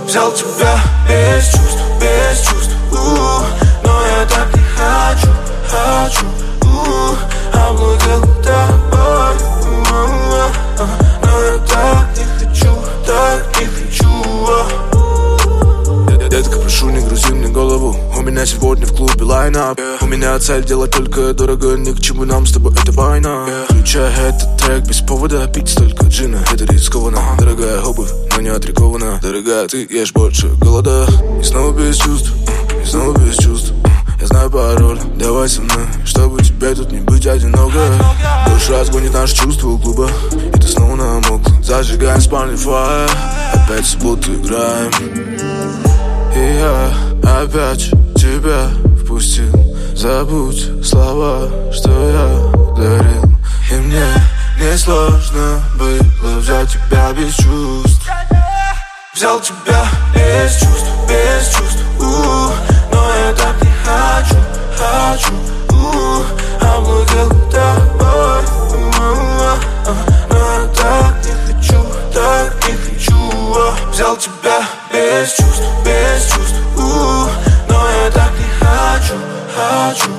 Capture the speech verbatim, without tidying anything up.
Взял тебя без чувств, без чувств, у-у. Но я так не хочу, хочу, у-у. Овладел тобой, у-у. Но я так не хочу, так не хочу. Детка, прошу, не грузи мне голову. У меня сегодня в клубе лайнап. У меня цель делать только дорого. Ни к чему нам с тобой, это война. Включай этот трек без повода. Пить столько джина, это рискованно. Дорогая обувь, но не отрикована. Дорогая, ты ешь больше голода. И снова без чувств, и снова без чувств. Я знаю пароль, давай со мной, чтобы тебе тут не быть одиноко. Больше разгонит наши чувства у клуба, и ты снова намокла. Зажигаем спальный фаер, опять в субботу играем. И я опять тебя впустил. Забудь слова, что я дарил. И мне несложно было взять тебя без чувств. Взял тебя без чувств, без чувств, у-у. Но я так не хочу, хочу, у-у. Овладел тобой, у-у. Но я так не хочу, так не хочу. Взял тебя без чувств, без чувств, у-у. Но я так не хочу, хочу.